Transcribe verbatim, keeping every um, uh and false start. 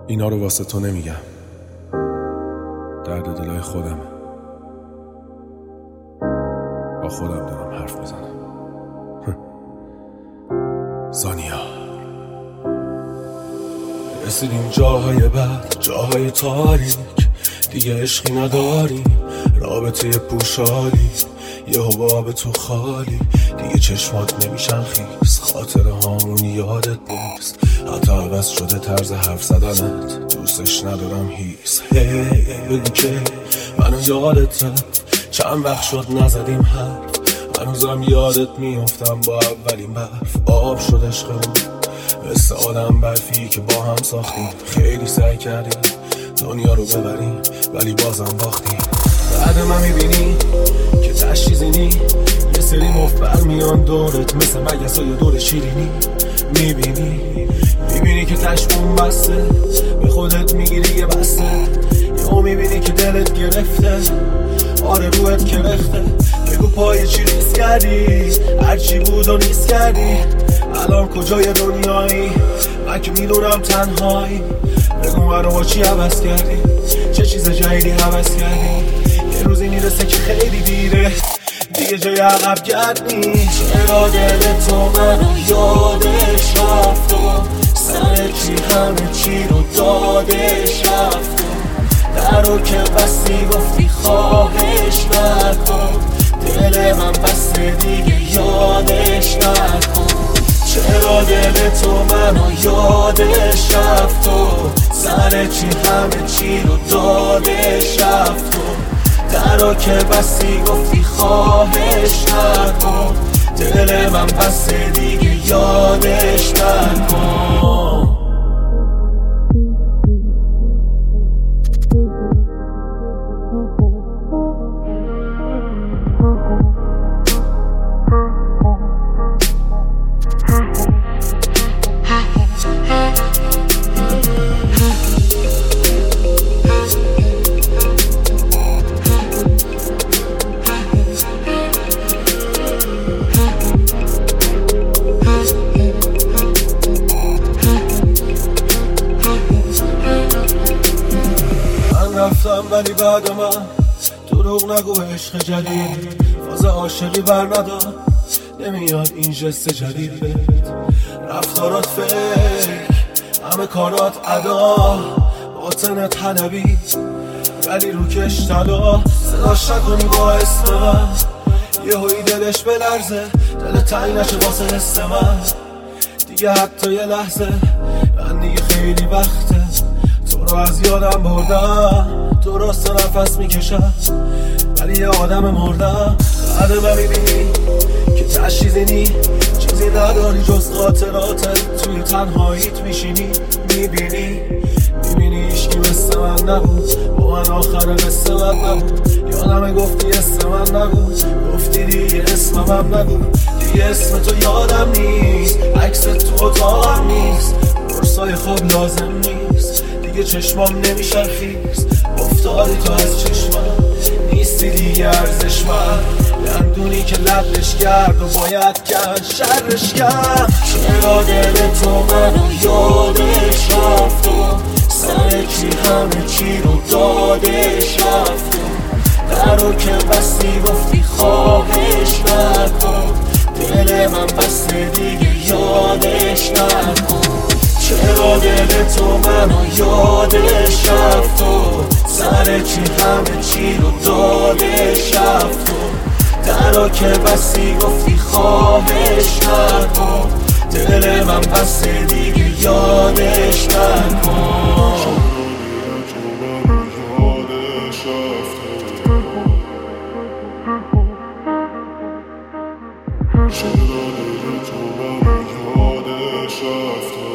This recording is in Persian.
اینا رو واسه تو نمیگم، درد دلای خودم، با خودم دارم حرف میزنم. زانیا رسیدیم جاهای بد، جاهای تاریک، دیگه عشقی نداریم، رابطه پوشالی، یه حباب تو خالی، دیگه چشمات نمیشن خیس، خاطره هامون یادت نیست، حتی عوض شده طرز حرف زدنت، دوستش ندارم هیس. هی بگو که منو یادت رفت، چند وقت شد نزدیم حرف، هنوزم یادت میافتم با اولین برف، آب شد عشقمون مثل آدم برفی که با هم ساختیم، خیلی سعی کردیم دنیا رو ببریم ولی بازم باختیم. بعد من میبینی که تش چیزی نی، یه سری مفت برمیان دورت مثل مگسای دور شیرینی، میبینی میبینی که تش بون بسته، به خودت میگیری یه بسته، یهو میبینی که دلت گرفته، آره روحت کرخته، بگو پای چی ریس کردی، هرچی بود و نیست کردی، الان کجای دنیایی، من که میدونم تنهایی، بگو منو با چی عوض کردی، چه چیز جدیدی عوض کردی، یه روزی میرسه که خیلی دیره، دیگه جای عقب گرد نیست. چرا دل تو منو یادش رفت و سر چی همه چی رو دادش رفت و در رو که بستی گفتی خواهش نکن، دل من بسته دیگه یادش نکن. چرا دل تو منو یادش رفت و سر چی همه چی رو دادش رفت و در رو که بستی گفتی خواهش نکن، دل من بسته دیگه یادش نکن. رفتم ولی بعد من دروغ نگو، عشق جدید فاز عاشقی بر ندار، نمیاد این جست جدید بهت، رفتارات فکر، همه کارات ادا، باطنت حلبی ولی رو کش طلا، صداش نکنی با اسم من، یه هایی دلش بلرزه، دل تنگ نشه واسه حس من، دیگه حتی یه لحظه، من دیگه خیلی وقته تو رو از یادم بردم، درست نفس میکشم ولی یه آدم مردم. بعد من میبینی که تش چیزی نی، چیزی نداری جز خاطراتت، توی تنهاییت میشینی، میبینی میبینی عشقی مثل من نبود، با من آخر قصه من نبود، یادم گفتی اسم من نبود، گفتی دیگه اسمم نگو، دیگه اسم تو یادم نیست، عکس تو اتاقم نیست، برسای خواب لازم نیست، دیگه چشمام نمیشه خیز، افتادی تو از چشمم، نیستی دیگه ارزش من، دندونی که لبش کرد و باید کن شرش کن. چرا دل تو منو یادش رفت و سر چی همه چی رو دادش رفت و در رو که بستی گفتی خواهش نکن، دل من بسته دیگه یادش نکن. چرا دل تو منو یادش رفت و سر چی همه چی رو دادش رفت و در رو که بستی گفتی خواهش نکن، دل من بسته دیگه یادش نکن. چرا دل تو منو یادش رفت